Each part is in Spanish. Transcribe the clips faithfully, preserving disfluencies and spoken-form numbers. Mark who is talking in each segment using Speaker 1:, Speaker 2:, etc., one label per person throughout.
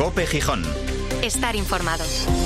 Speaker 1: COPE Gijón.
Speaker 2: Estar informado.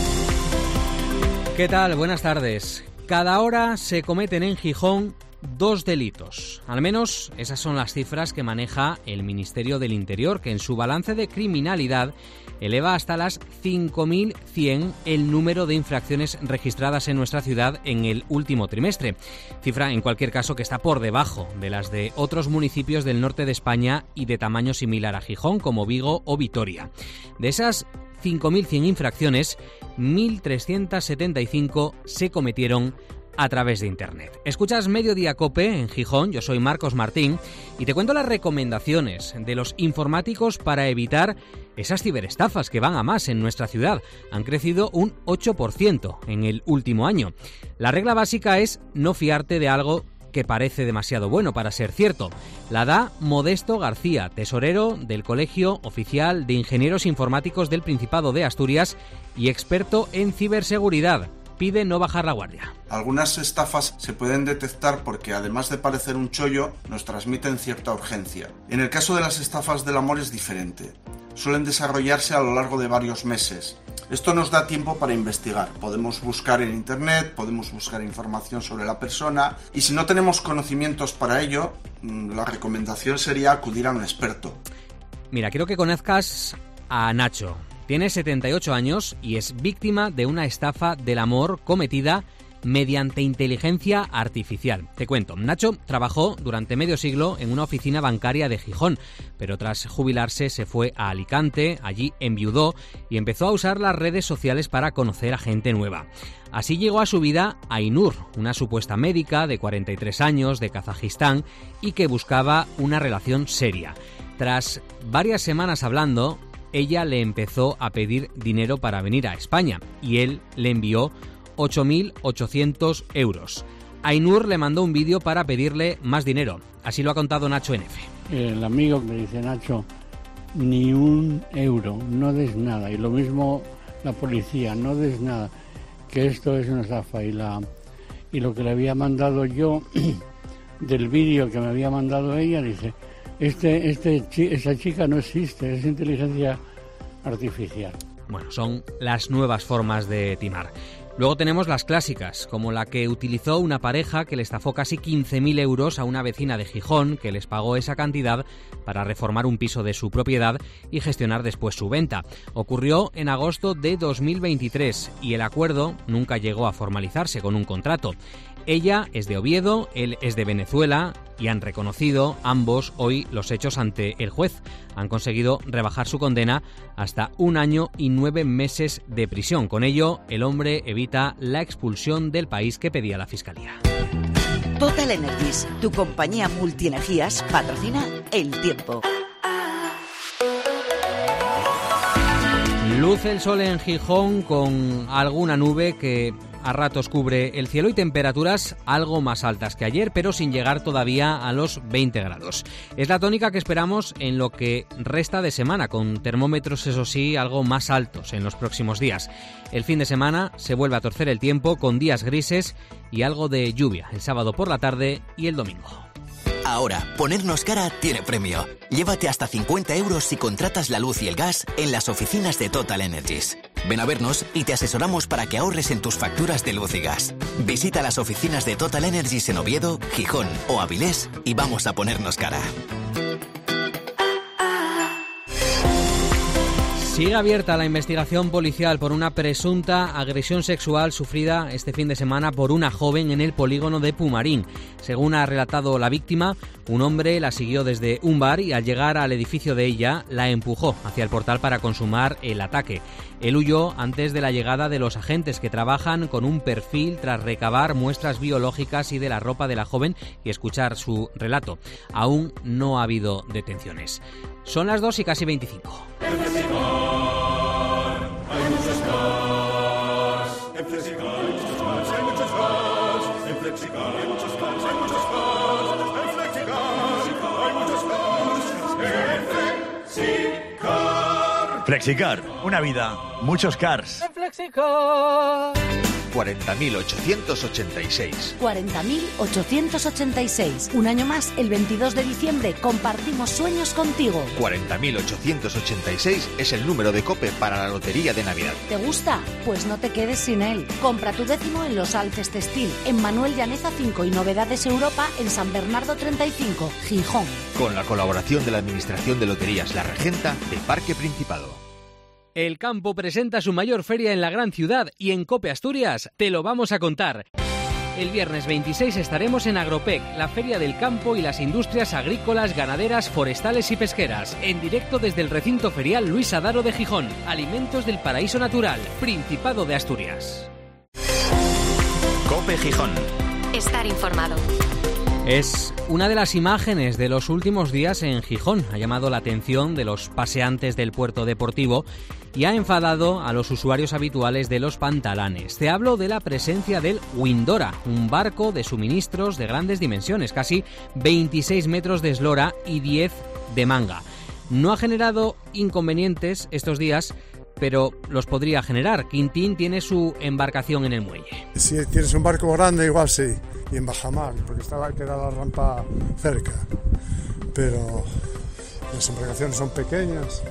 Speaker 3: ¿Qué tal? Buenas tardes. Cada hora se cometen en Gijón dos delitos. Al menos esas son las cifras que maneja el Ministerio del Interior, que en su balance de criminalidad eleva hasta las cinco mil cien el número de infracciones registradas en nuestra ciudad en el último trimestre. Cifra, en cualquier caso, que está por debajo de las de otros municipios del norte de España y de tamaño similar a Gijón, como Vigo o Vitoria. De esas cinco mil cien infracciones, mil trescientas setenta y cinco se cometieron a través de Internet. Escuchas Mediodía COPE en Gijón, yo soy Marcos Martín y te cuento las recomendaciones de los informáticos para evitar esas ciberestafas que van a más en nuestra ciudad. Han crecido un ocho por ciento en el último año. La regla básica es no fiarte de algo que parece demasiado bueno para ser cierto. La da Modesto García, tesorero del Colegio Oficial de Ingenieros Informáticos del Principado de Asturias y experto en ciberseguridad. Pide no bajar la guardia.
Speaker 4: Algunas estafas se pueden detectar porque, además de parecer un chollo, nos transmiten cierta urgencia. En el caso de las estafas del amor es diferente. Suelen desarrollarse a lo largo de varios meses. Esto nos da tiempo para investigar. Podemos buscar en Internet, podemos buscar información sobre la persona y si no tenemos conocimientos para ello, la recomendación sería acudir a un experto.
Speaker 3: Mira, quiero que conozcas a Nacho. Tiene setenta y ocho años y es víctima de una estafa del amor cometida mediante inteligencia artificial. Te cuento, Nacho trabajó durante medio siglo en una oficina bancaria de Gijón, pero tras jubilarse se fue a Alicante, allí enviudó y empezó a usar las redes sociales para conocer a gente nueva. Así llegó a su vida Ainur, una supuesta médica de cuarenta y tres años de Kazajistán y que buscaba una relación seria. Tras varias semanas hablando, ella le empezó a pedir dinero para venir a España y él le envió ocho mil ochocientos euros. Ainur le mandó un vídeo para pedirle más dinero. Así lo ha contado Nacho en F.
Speaker 5: El amigo me dice: Nacho, ni un euro, no des nada. Y lo mismo la policía, no des nada, que esto es una estafa. Y, la, y lo que le había mandado yo, del vídeo que me había mandado ella, dice: Este, este, esa chica no existe, es inteligencia artificial.
Speaker 3: Bueno, son las nuevas formas de timar. Luego tenemos las clásicas, como la que utilizó una pareja que le estafó casi quince mil euros a una vecina de Gijón, que les pagó esa cantidad para reformar un piso de su propiedad y gestionar después su venta. Ocurrió en agosto de dos mil veintitrés y el acuerdo nunca llegó a formalizarse con un contrato. Ella es de Oviedo, él es de Venezuela y han reconocido ambos hoy los hechos ante el juez. Han conseguido rebajar su condena hasta un año y nueve meses de prisión. Con ello, el hombre evita la expulsión del país que pedía la Fiscalía.
Speaker 6: Total Energies, tu compañía multienergías, patrocina El Tiempo.
Speaker 3: Luce el sol en Gijón con alguna nube que a ratos cubre el cielo y temperaturas algo más altas que ayer, pero sin llegar todavía a los veinte grados. Es la tónica que esperamos en lo que resta de semana, con termómetros, eso sí, algo más altos en los próximos días. El fin de semana se vuelve a torcer el tiempo con días grises y algo de lluvia el sábado por la tarde y el domingo.
Speaker 7: Ahora, ponernos cara tiene premio. Llévate hasta cincuenta euros si contratas la luz y el gas en las oficinas de Total Energies. Ven a vernos y te asesoramos para que ahorres en tus facturas de luz y gas. Visita las oficinas de Total Energies en Oviedo, Gijón o Avilés y vamos a ponernos cara.
Speaker 3: Sigue abierta la investigación policial por una presunta agresión sexual sufrida este fin de semana por una joven en el polígono de Pumarín. Según ha relatado la víctima, un hombre la siguió desde un bar y al llegar al edificio de ella la empujó hacia el portal para consumar el ataque. Él huyó antes de la llegada de los agentes que trabajan con un perfil tras recabar muestras biológicas y de la ropa de la joven y escuchar su relato. Aún no ha habido detenciones. Son las dos y casi veinticinco.
Speaker 8: En Flexicar hay muchos cars. En Flexicar hay muchos cars, hay muchos cars. En Flexicar hay muchos cars, hay muchos cars. En Flexicar hay muchos cars. En Flexicar.
Speaker 1: Flexicar, una vida, muchos cars.
Speaker 8: En Flexicar.
Speaker 1: cuarenta mil ochocientos ochenta y seis.
Speaker 2: cuarenta mil ochocientos ochenta y seis. Un año más, el veintidós de diciembre, compartimos sueños contigo.
Speaker 1: cuarenta mil ochocientos ochenta y seis es el número de COPE para la Lotería de Navidad.
Speaker 2: ¿Te gusta? Pues no te quedes sin él. Compra tu décimo en Los Alces Textil, en Manuel Llaneza cinco y Novedades Europa en San Bernardo treinta y cinco, Gijón.
Speaker 1: Con la colaboración de la Administración de Loterías La Regenta de Parque Principado.
Speaker 3: El campo presenta su mayor feria en la gran ciudad y en COPE Asturias te lo vamos a contar. El viernes veintiséis estaremos en Agropec, la feria del campo y las industrias agrícolas, ganaderas, forestales y pesqueras. En directo desde el recinto ferial Luis Adaro de Gijón. Alimentos del Paraíso Natural, Principado de Asturias.
Speaker 7: COPE Gijón.
Speaker 9: Estar informado.
Speaker 3: Es una de las imágenes de los últimos días en Gijón. Ha llamado la atención de los paseantes del puerto deportivo y ha enfadado a los usuarios habituales de los pantalanes. Te hablo de la presencia del Windora, un barco de suministros de grandes dimensiones, casi veintiséis metros de eslora y diez de manga. No ha generado inconvenientes estos días, pero los podría generar. Quintín tiene su embarcación en el muelle.
Speaker 10: Si tienes un barco grande, igual sí, y en bajamar, porque estaba queda la rampa cerca. Pero las embarcaciones son pequeñas.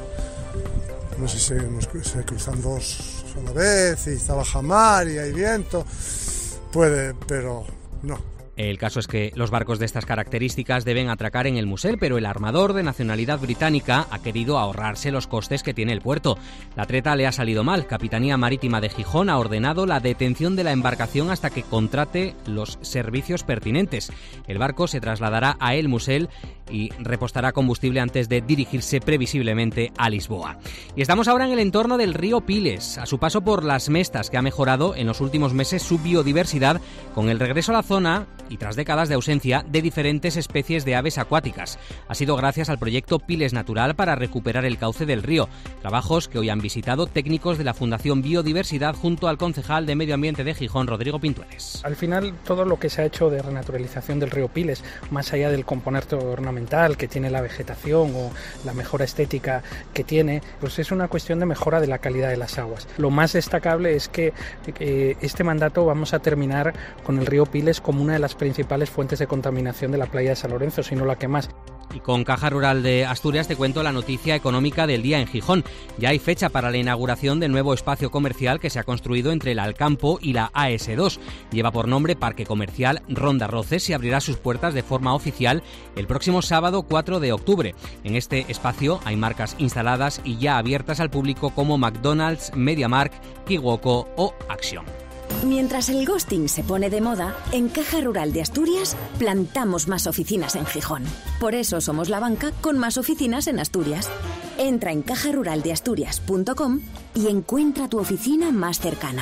Speaker 10: No sé si nos, se cruzan dos a la vez y está bajamar y hay viento. Puede, pero no.
Speaker 3: El caso es que los barcos de estas características deben atracar en el Musel, pero el armador de nacionalidad británica ha querido ahorrarse los costes que tiene el puerto. La treta le ha salido mal. Capitanía Marítima de Gijón ha ordenado la detención de la embarcación hasta que contrate los servicios pertinentes. El barco se trasladará a El Musel y repostará combustible antes de dirigirse previsiblemente a Lisboa. Y estamos ahora en el entorno del río Piles, a su paso por Las Mestas, que ha mejorado en los últimos meses su biodiversidad con el regreso a la zona y tras décadas de ausencia de diferentes especies de aves acuáticas. Ha sido gracias al proyecto Piles Natural para recuperar el cauce del río, trabajos que hoy han visitado técnicos de la Fundación Biodiversidad junto al concejal de Medio Ambiente de Gijón, Rodrigo Pintueles.
Speaker 11: Al final, todo lo que se ha hecho de renaturalización del río Piles, más allá del componente ornamental que tiene la vegetación o la mejora estética que tiene, pues es una cuestión de mejora de la calidad de las aguas. Lo más destacable es que eh, este mandato vamos a terminar con el río Piles como una de las principales fuentes de contaminación de la playa de San Lorenzo, si no la que más.
Speaker 3: Y con Caja Rural de Asturias te cuento la noticia económica del día en Gijón. Ya hay fecha para la inauguración del nuevo espacio comercial que se ha construido entre el Alcampo y la A S dos. Lleva por nombre Parque Comercial Ronda Roces y abrirá sus puertas de forma oficial el próximo sábado cuatro de octubre. En este espacio hay marcas instaladas y ya abiertas al público como McDonald's, MediaMarkt, Kiwoko o Action.
Speaker 9: Mientras el ghosting se pone de moda, en Caja Rural de Asturias plantamos más oficinas en Gijón. Por eso somos la banca con más oficinas en Asturias. Entra en caja rural de asturias punto com y encuentra tu oficina más cercana.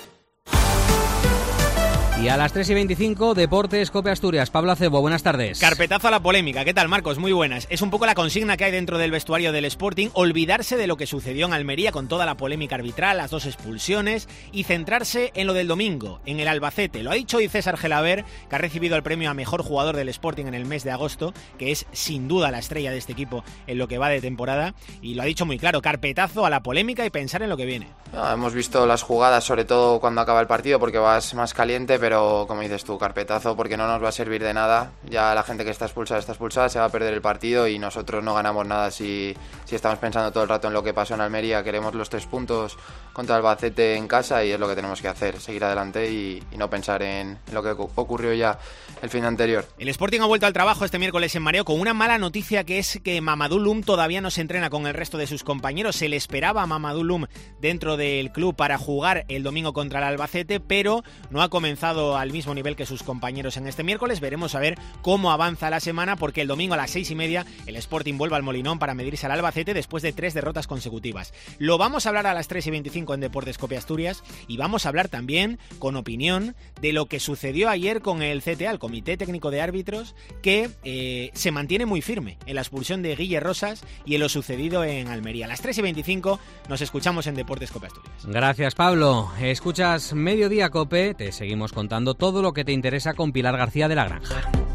Speaker 3: Y a las tres y veinticinco, Deportes COPE Asturias. Pablo Acebo, buenas tardes.
Speaker 12: Carpetazo a la polémica. ¿Qué tal, Marcos? Muy buenas. Es un poco la consigna que hay dentro del vestuario del Sporting, olvidarse de lo que sucedió en Almería con toda la polémica arbitral, las dos expulsiones, y centrarse en lo del domingo, en el Albacete. Lo ha dicho hoy César Gelaber, que ha recibido el premio a mejor jugador del Sporting en el mes de agosto, que es sin duda la estrella de este equipo en lo que va de temporada, y lo ha dicho muy claro, carpetazo a la polémica y pensar en lo que viene.
Speaker 13: No, hemos visto las jugadas, sobre todo cuando acaba el partido, porque vas más caliente, pero como dices tú, carpetazo, porque no nos va a servir de nada. Ya la gente que está expulsada está expulsada, se va a perder el partido y nosotros no ganamos nada si, si estamos pensando todo el rato en lo que pasó en Almería. Queremos los tres puntos contra el Albacete en casa y es lo que tenemos que hacer, seguir adelante y, y no pensar en, en lo que ocurrió ya el fin anterior.
Speaker 12: El Sporting ha vuelto al trabajo este miércoles en mareo con una mala noticia, que es que Mamadou Loum todavía no se entrena con el resto de sus compañeros. Se le esperaba a Mamadou Loum dentro del club para jugar el domingo contra el Albacete, pero no ha comenzado al mismo nivel que sus compañeros en este miércoles. Veremos a ver cómo avanza la semana, porque el domingo a las seis y media el Sporting vuelve al Molinón para medirse al Albacete después de tres derrotas consecutivas. Lo vamos a hablar a las tres y veinticinco en Deportes COPE Asturias y vamos a hablar también con opinión de lo que sucedió ayer con el C T A, el Comité Técnico de Árbitros, que eh, se mantiene muy firme en la expulsión de Guille Rosas y en lo sucedido en Almería. A las tres y veinticinco nos escuchamos en Deportes COPE Asturias.
Speaker 3: Gracias, Pablo. Escuchas Mediodía COPE, te seguimos contando todo lo que te interesa con Pilar García de la Granja.